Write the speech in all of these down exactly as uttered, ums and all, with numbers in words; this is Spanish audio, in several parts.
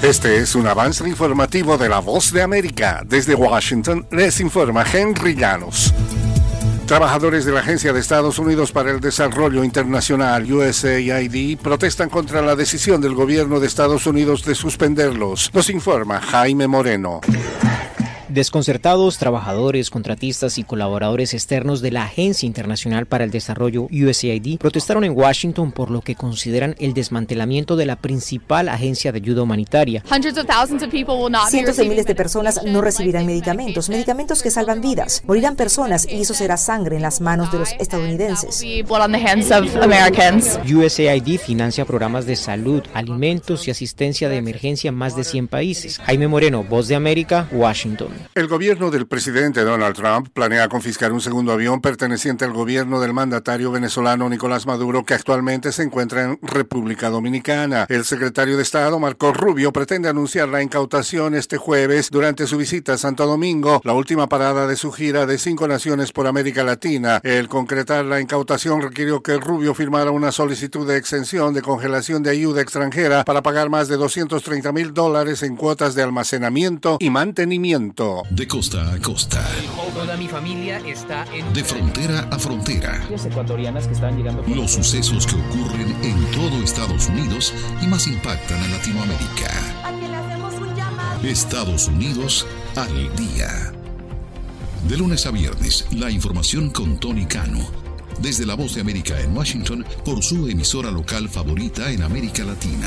Este es un avance informativo de La Voz de América. Desde Washington les informa Henry Llanos. Trabajadores de la Agencia de Estados Unidos para el Desarrollo Internacional, U S A I D, protestan contra la decisión del gobierno de Estados Unidos de suspenderlos. Nos informa Jaime Moreno. Desconcertados, trabajadores, contratistas y colaboradores externos de la Agencia Internacional para el Desarrollo U S A I D protestaron en Washington por lo que consideran el desmantelamiento de la principal agencia de ayuda humanitaria. Cientos de miles de personas no recibirán medicamentos, medicamentos que salvan vidas. Morirán personas y eso será sangre en las manos de los estadounidenses. U S A I D financia programas de salud, alimentos y asistencia de emergencia en más de cien países. Jaime Moreno, Voz de América, Washington. El gobierno del presidente Donald Trump planea confiscar un segundo avión perteneciente al gobierno del mandatario venezolano Nicolás Maduro, que actualmente se encuentra en República Dominicana. El secretario de Estado, Marco Rubio, pretende anunciar la incautación este jueves durante su visita a Santo Domingo, la última parada de su gira de cinco naciones por América Latina. El concretar la incautación requirió que Rubio firmara una solicitud de exención de congelación de ayuda extranjera para pagar más de doscientos treinta mil dólares en cuotas de almacenamiento y mantenimiento. De costa a costa. Toda mi familia está en... De frontera a frontera. Ecuatorianas que están llegando... Los sucesos que ocurren en todo Estados Unidos y más impactan a Latinoamérica. Aquí le hacemos un llamado. Estados Unidos al día. De lunes a viernes, la información con Tony Cano. Desde La Voz de América en Washington, por su emisora local favorita en América Latina.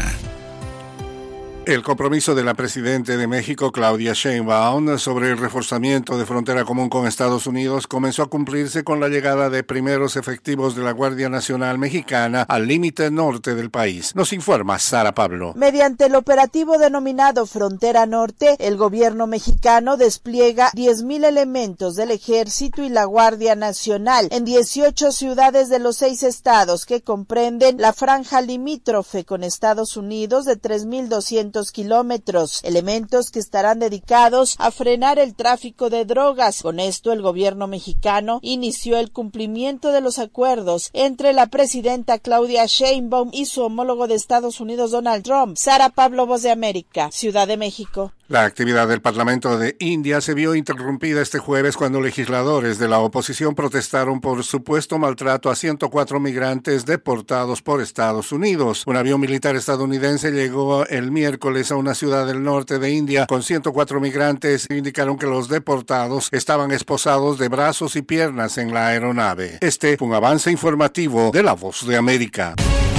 El compromiso de la presidenta de México, Claudia Sheinbaum, sobre el reforzamiento de frontera común con Estados Unidos comenzó a cumplirse con la llegada de primeros efectivos de la Guardia Nacional Mexicana al límite norte del país. Nos informa Sara Pablo. Mediante el operativo denominado Frontera Norte, el gobierno mexicano despliega diez mil elementos del Ejército y la Guardia Nacional en dieciocho ciudades de los seis estados que comprenden la franja limítrofe con Estados Unidos de tres mil doscientos kilómetros, elementos que estarán dedicados a frenar el tráfico de drogas. Con esto, el gobierno mexicano inició el cumplimiento de los acuerdos entre la presidenta Claudia Sheinbaum y su homólogo de Estados Unidos, Donald Trump. Sara Pablo, Voz de América, Ciudad de México. La actividad del Parlamento de India se vio interrumpida este jueves cuando legisladores de la oposición protestaron por supuesto maltrato a ciento cuatro migrantes deportados por Estados Unidos. Un avión militar estadounidense llegó el miércoles a una ciudad del norte de India con ciento cuatro migrantes e indicaron que los deportados estaban esposados de brazos y piernas en la aeronave. Este fue un avance informativo de La Voz de América.